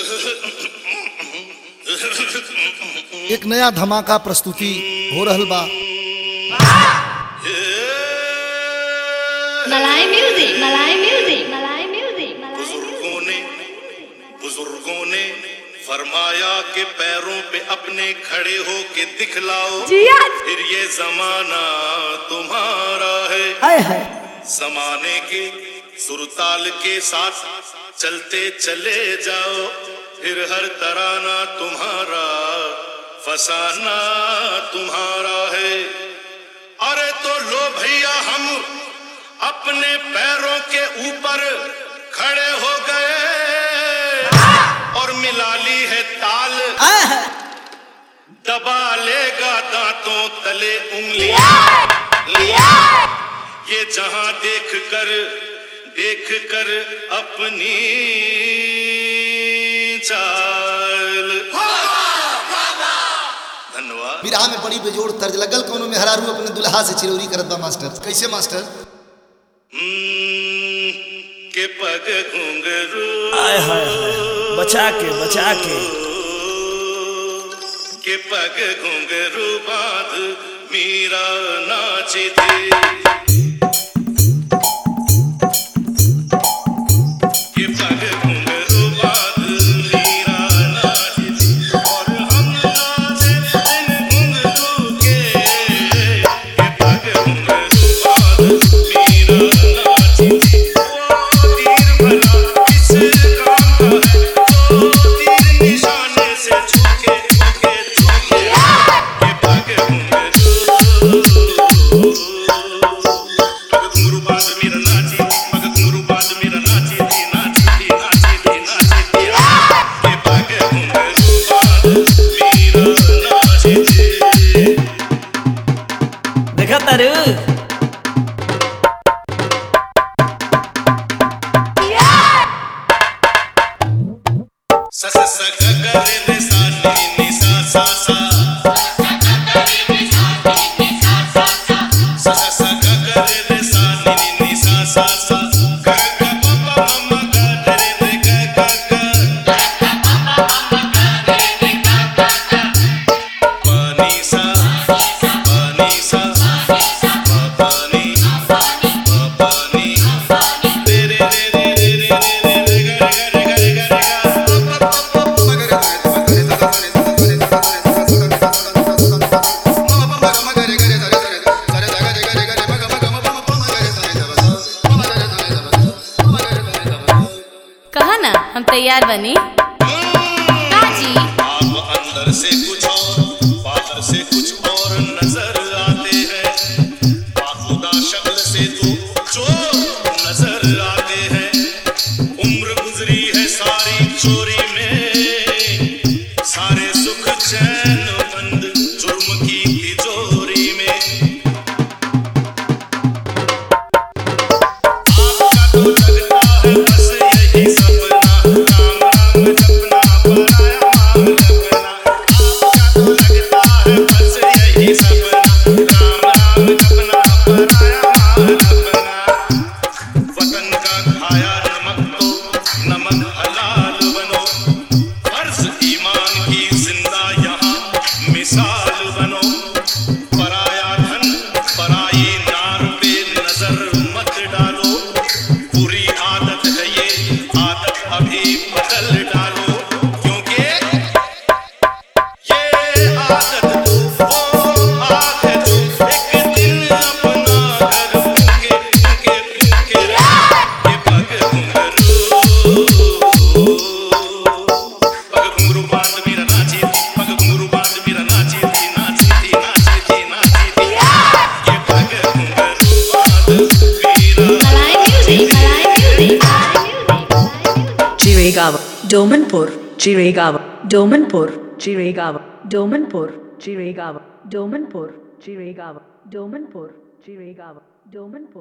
एक नया धमाका प्रस्तुति हो रहल बा। मलाई म्यूजिक, मलाई म्यूजिक, मलाई म्यूजिक। बुजुर्गों ने फरमाया कि पैरों पे अपने खड़े हो के दिखलाओ, फिर ये जमाना तुम्हारा है। जमाने के सुरताल के साथ चलते चले जाओ, फिर हर तराना तुम्हारा, फसाना तुम्हारा है। अरे तो लो भैया हम अपने पैरों के ऊपर खड़े हो गए और मिला ली है ताल, दबा लेगा दांतों तले उंगलियां। ये जहां देख कर अपनी चाल। धन्यवाद। विराह में बड़ी बेजोड़ तर्ज लगल, कोनो में हरारू अपने दुल्हा से चिरौरी करत बा मास्टर। कैसे मास्टर? के पग घुंघरू आय हाय बचा के पग घुंघरू बांध मीरा नाची थी। देखा तारू सा सा ग रे रे सा नी नी सा सा सा सा सा सा ग रे रे सा नी नी सा सा सा ग ग प प म ग रे रे ग ग ग पानी सा पानी रे रे रे रे रे रे ग ग ग ग कहा ना हम तैयार बनी। जी आप अंदर से कुछ और बाहर से कुछ और नजर आते हैं, बाखुदा शक्ल से तो चोर नजर आते हैं। उम्र गुजरी है सारी चोरी में, सारे सुख चैन बंद जुर्म की तिजोरी में। आपका तो लगता है बस यही सपना, राम राम जपना पराया मांग लगना। आपका तो लगता है बस यही सपना, राम राम जपना पराया मांग लगना। वतन का खाया नमक तो नमक हलाल बनो, फर्ज ईमान की जिंदा यहाँ मिसाल बनो। पराया धन पराई नार पे नजर मत डालो, बुरी आदत है ये आदत अभी बदल डालो, क्योंकि ये आदत तो वो आग है जो एक दिन अपना घर फूके फूके फूके ये पग घुंघरू बांध मेरा नाची थी, पग घुंघरू बांध मेरा नाची थी, नाची थी, नाची थी, नाची थी। ये पग घुंघरू बांध मेरा मलाई म्यूजिक, मलाई music. Chiragawa, Domanpur, Chiragawa, Domanpur, Chiragawa, Domanpur, Chiragawa, Domanpur, Chiragawa, Domanpur, Chiragawa, Domanpur.